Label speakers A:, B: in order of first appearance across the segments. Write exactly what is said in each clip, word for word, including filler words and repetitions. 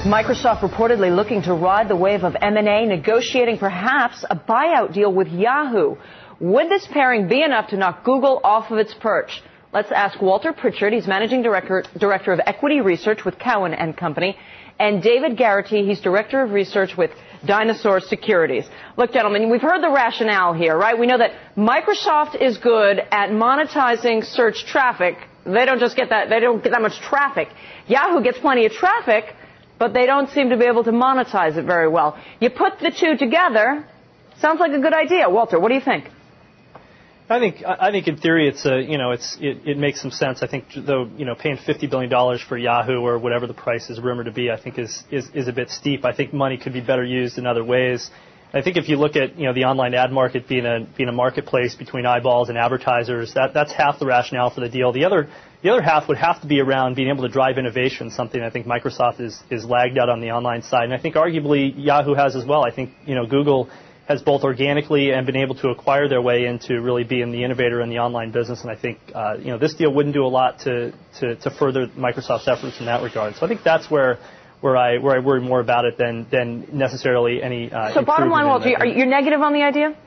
A: Microsoft reportedly looking to ride the wave of M and A, negotiating perhaps a buyout deal with Yahoo. Would this pairing be enough to knock Google off of its perch? Let's ask Walter Pritchard. He's Managing Director, Director of Equity Research with Cowen and Company, and David Garrity. He's Director of Research with Dinosaur Securities. Look, gentlemen, we've heard the rationale here, right? We know that Microsoft is good at monetizing search traffic. They don't just get that, they don't get that much traffic. Yahoo gets plenty of traffic, but they don't seem to be able to monetize it very well. You put the two together, sounds like a good idea. Walter, what do you think?
B: I think I think in theory it's a you know it's it, it makes some sense. I think though you know paying fifty billion dollars for Yahoo or whatever the price is rumored to be, I think is, is is a bit steep. I think money could be better used in other ways. I think if you look at you know the online ad market being a being a marketplace between eyeballs and advertisers, that that's half the rationale for the deal. The other the other half would have to be around being able to drive innovation, something I think Microsoft is is lagged out on the online side, and I think arguably Yahoo has as well. I think you know Google has both organically and been able to acquire their way into really being the innovator in the online business. And I think, uh, you know, this deal wouldn't do a lot to, to, to further Microsoft's efforts in that regard. So I think that's where, where I, where I worry more about it than, than necessarily any, uh,
A: So bottom line, Walter, are you negative on the idea?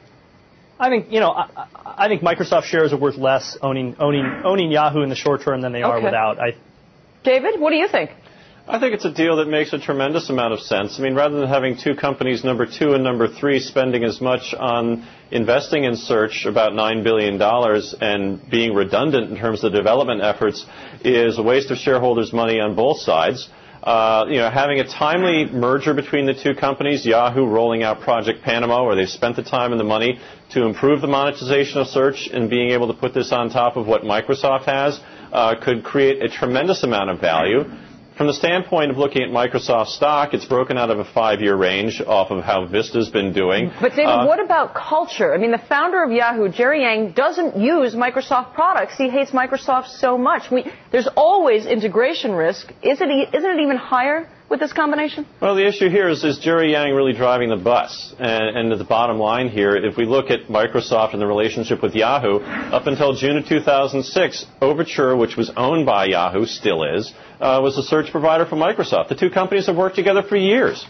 B: I think, you know, I, I think Microsoft shares are worth less owning, owning, owning Yahoo in the short term than they are
A: okay.
B: without. I,
A: David, what do you think?
C: I think it's a deal that makes a tremendous amount of sense. I mean, rather than having two companies, number two and number three, spending as much on investing in search, about nine billion dollars, and being redundant in terms of the development efforts, is a waste of shareholders' money on both sides. Uh, you know, having a timely merger between the two companies, Yahoo rolling out Project Panama, where they've spent the time and the money to improve the monetization of search, and being able to put this on top of what Microsoft has, uh, could create a tremendous amount of value. From the standpoint of looking at Microsoft stock, it's broken out of a five-year range off of how Vista's been doing.
A: But, David,
C: uh,
A: what about culture? I mean, the founder of Yahoo, Jerry Yang, doesn't use Microsoft products. He hates Microsoft so much. We, there's always integration risk. Is it, isn't it even higher with this combination?
C: Well, the issue here is, is Jerry Yang really driving the bus? And, and at the bottom line here, if we look at Microsoft and the relationship with Yahoo, up until June of two thousand six, Overture, which was owned by Yahoo, still is, uh, was a search provider for Microsoft. The two companies have worked together for years.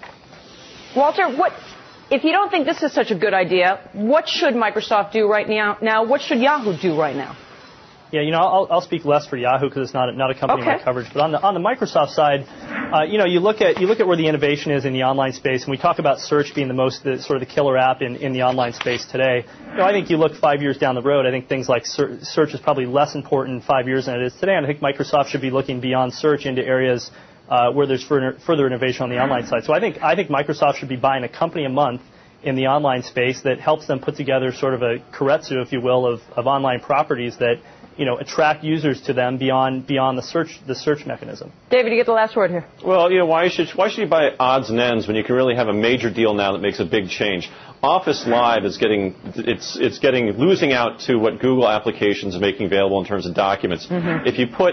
A: Walter, what, if you don't think this is such a good idea, what should Microsoft do right now? Now, what should Yahoo do right now?
B: Yeah, you know, I'll, I'll speak less for Yahoo because it's not a, not a company
A: okay.
B: in my coverage. But on the on the Microsoft side, uh, you know, you look at you look at where the innovation is in the online space, and we talk about search being the most the, sort of the killer app in, in the online space today. You know, I think you look five years down the road, I think things like ser- search is probably less important five years than it is today, and I think Microsoft should be looking beyond search into areas uh, where there's further, further innovation on the online side. So I think I think Microsoft should be buying a company a month in the online space that helps them put together sort of a keiretsu, if you will, of, of online properties that you know, attract users to them beyond beyond the search the search mechanism.
A: David, you get the last word here.
C: Well, you know, why should why should you buy odds and ends when you can really have a major deal now that makes a big change? Office Live is getting it's it's getting losing out to what Google applications are making available in terms of documents. Mm-hmm. If you put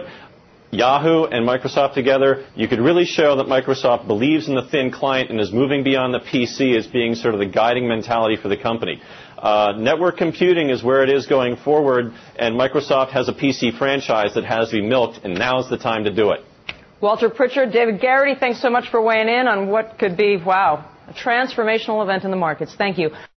C: Yahoo and Microsoft together, you could really show that Microsoft believes in the thin client and is moving beyond the P C as being sort of the guiding mentality for the company. Uh, network computing is where it is going forward, and Microsoft has a P C franchise that has to be milked, and now's the time to do it.
A: Walter Pritchard, David Garrity, thanks so much for weighing in on what could be, wow, a transformational event in the markets. Thank you.